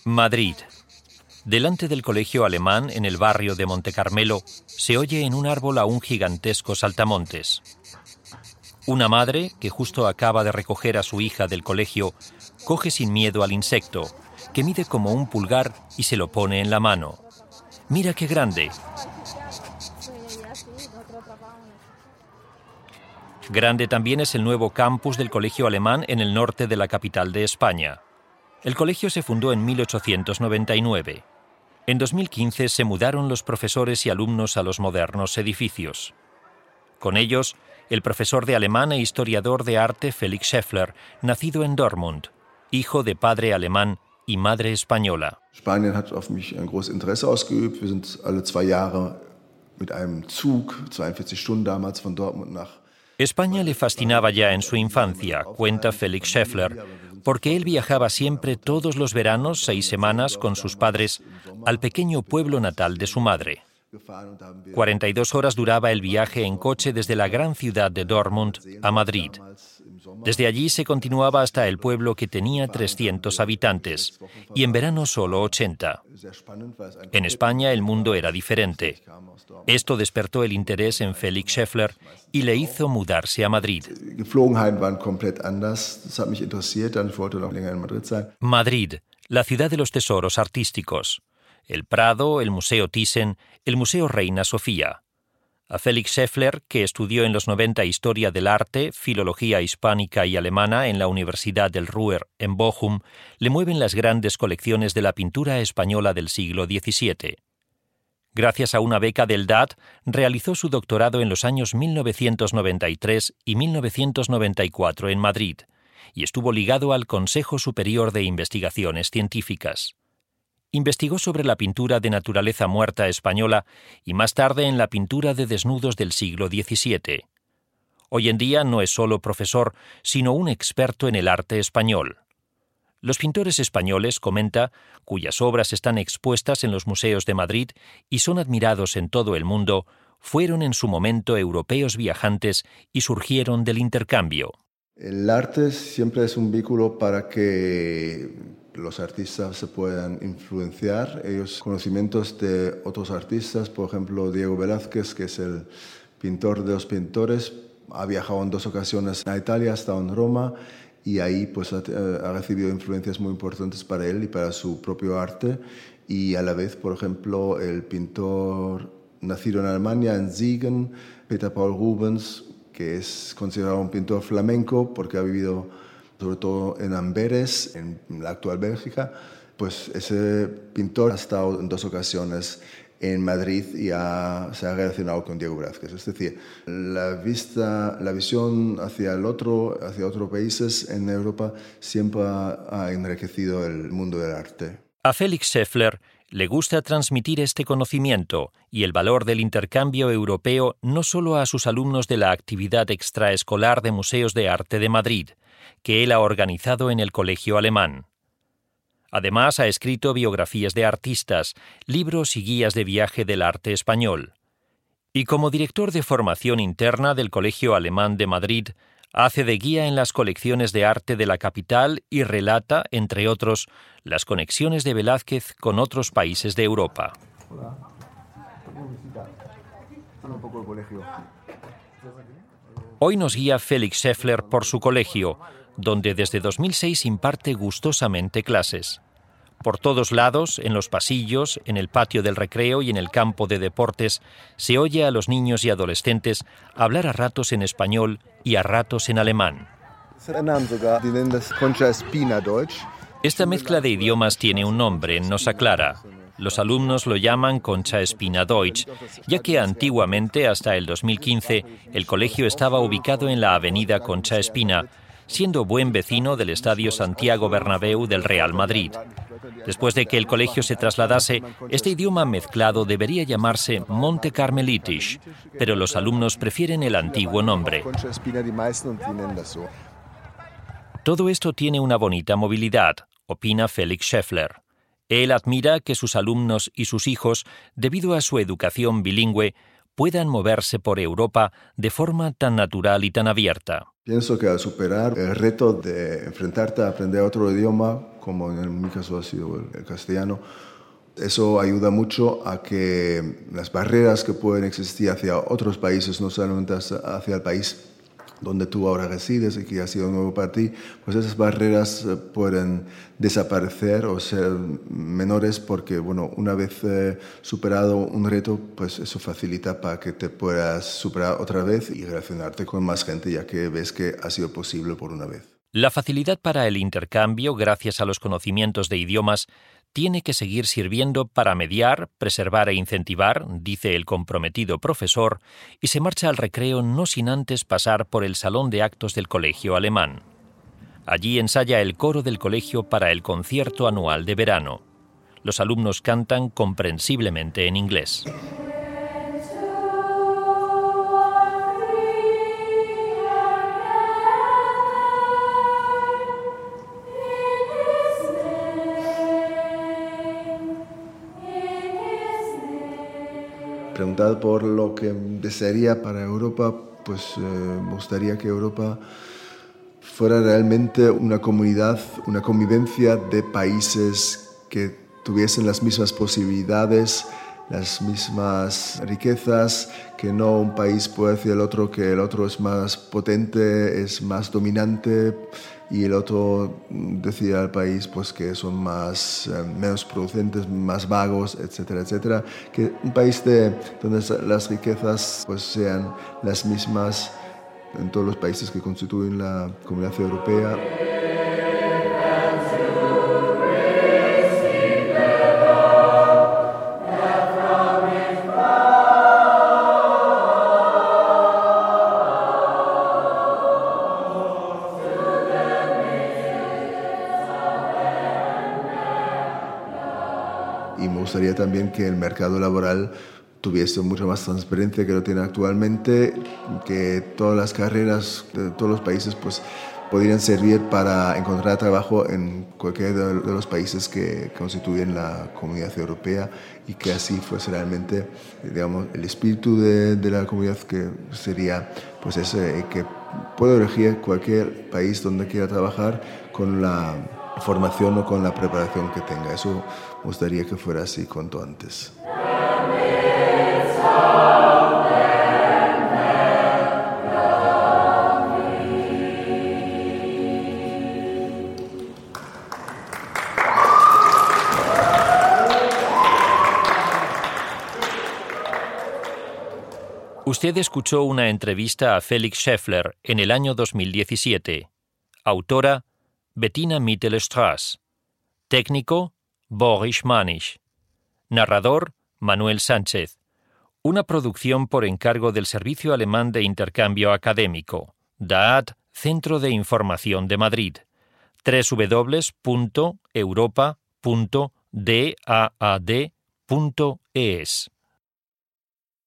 Madrid. Delante del colegio alemán, en el barrio de Montecarmelo, se oye en un árbol a un gigantesco saltamontes. Una madre, que justo acaba de recoger a su hija del colegio, coge sin miedo al insecto, que mide como un pulgar, y se lo pone en la mano. ¡Mira qué grande! Grande también es el nuevo campus del colegio alemán en el norte de la capital de España. El colegio se fundó en 1899. En 2015 se mudaron los profesores y alumnos a los modernos edificios. Con ellos, el profesor de alemán e historiador de arte Felix Scheffler, nacido en Dortmund, hijo de padre alemán y madre española. Spanien hat auf mich ein großes Interesse ausgeübt. Wir sind alle 2 Jahre mit einem Zug, 42 Stunden damals, von Dortmund nach. España le fascinaba ya en su infancia, cuenta Felix Scheffler, porque él viajaba siempre todos los veranos 6 semanas con sus padres al pequeño pueblo natal de su madre. 42 horas duraba el viaje en coche desde la gran ciudad de Dortmund a Madrid. Desde allí se continuaba hasta el pueblo que tenía 300 habitantes y en verano solo 80. En España el mundo era diferente. Esto despertó el interés en Felix Scheffler y le hizo mudarse a Madrid. Madrid, la ciudad de los tesoros artísticos. El Prado, el Museo Thyssen, el Museo Reina Sofía. A Felix Scheffler, que estudió en los 90 Historia del Arte, Filología Hispánica y Alemana en la Universidad del Ruhr en Bochum, le mueven las grandes colecciones de la pintura española del siglo XVII. Gracias a una beca del DAAD, realizó su doctorado en los años 1993 y 1994 en Madrid, y estuvo ligado al Consejo Superior de Investigaciones Científicas. Investigó sobre la pintura de naturaleza muerta española y más tarde en la pintura de desnudos del siglo XVII. Hoy en día no es solo profesor, sino un experto en el arte español. Los pintores españoles, comenta, cuyas obras están expuestas en los museos de Madrid y son admirados en todo el mundo, fueron en su momento europeos viajantes y surgieron del intercambio. El arte siempre es un vínculo para que los artistas se puedan influenciar, ellos conocimientos de otros artistas, por ejemplo Diego Velázquez, que es el pintor de los pintores, ha viajado en 2 ocasiones a Italia, ha estado en Roma y ahí pues ha recibido influencias muy importantes para él y para su propio arte, y a la vez, por ejemplo, el pintor nacido en Alemania, en Siegen, Peter Paul Rubens, que es considerado un pintor flamenco porque ha vivido sobre todo en Amberes, en la actual Bélgica, pues ese pintor ha estado en 2 ocasiones en Madrid y se ha relacionado con Diego Velázquez. Es decir, la visión hacia otros países en Europa siempre ha enriquecido el mundo del arte. A Felix Scheffler le gusta transmitir este conocimiento y el valor del intercambio europeo no solo a sus alumnos de la actividad extraescolar de Museos de Arte de Madrid, que él ha organizado en el Colegio Alemán. Además, ha escrito biografías de artistas, libros y guías de viaje del arte español. Y como director de formación interna del Colegio Alemán de Madrid, hace de guía en las colecciones de arte de la capital y relata, entre otros, las conexiones de Velázquez con otros países de Europa. Hoy nos guía Felix Scheffler por su colegio, donde desde 2006 imparte gustosamente clases. Por todos lados, en los pasillos, en el patio del recreo y en el campo de deportes, se oye a los niños y adolescentes hablar a ratos en español y a ratos en alemán. Esta mezcla de idiomas tiene un nombre, nos aclara. Los alumnos lo llaman Concha Espina Deutsch, ya que antiguamente, hasta el 2015, el colegio estaba ubicado en la avenida Concha Espina, siendo buen vecino del Estadio Santiago Bernabéu del Real Madrid. Después de que el colegio se trasladase, este idioma mezclado debería llamarse Monte Carmelitisch, pero los alumnos prefieren el antiguo nombre. Todo esto tiene una bonita movilidad, opina Felix Scheffler. Él admira que sus alumnos y sus hijos, debido a su educación bilingüe, puedan moverse por Europa de forma tan natural y tan abierta. Pienso que al superar el reto de enfrentarte a aprender otro idioma, como en mi caso ha sido el castellano, eso ayuda mucho a que las barreras que pueden existir hacia otros países, no solamente hacia el país donde tú ahora resides y que ha sido nuevo para ti, pues esas barreras pueden desaparecer o ser menores porque, bueno, una vez superado un reto, pues eso facilita para que te puedas superar otra vez y relacionarte con más gente, ya que ves que ha sido posible por una vez. La facilidad para el intercambio, gracias a los conocimientos de idiomas, tiene que seguir sirviendo para mediar, preservar e incentivar, dice el comprometido profesor, y se marcha al recreo no sin antes pasar por el salón de actos del colegio alemán. Allí ensaya el coro del colegio para el concierto anual de verano. Los alumnos cantan comprensiblemente en inglés. Preguntado por lo que desearía para Europa, pues me gustaría que Europa fuera realmente una comunidad, una convivencia de países que tuviesen las mismas posibilidades, las mismas riquezas, que no un país puede decir al otro que el otro es más potente, es más dominante, y el otro decía al país pues que son menos producentes, más vagos, etcétera, etcétera. Que un país donde las riquezas pues sean las mismas en todos los países que constituyen la Comunidad Europea. Y me gustaría también que el mercado laboral tuviese mucha más transparencia que lo tiene actualmente, que todas las carreras de todos los países pues podrían servir para encontrar trabajo en cualquiera de los países que constituyen la Comunidad Europea, y que así fuese realmente, digamos, el espíritu de la comunidad, que sería pues ese, que puede elegir cualquier país donde quiera trabajar con la formación o con la preparación que tenga. Eso me gustaría que fuera así cuanto antes. Usted escuchó una entrevista a Felix Scheffler en el año 2017. Autora, Bettina Mittelstraß. Técnico, Boris Manisch. Narrador, Manuel Sánchez. Una producción por encargo del Servicio Alemán de Intercambio Académico, DAAD, Centro de Información de Madrid. www.europa.daad.es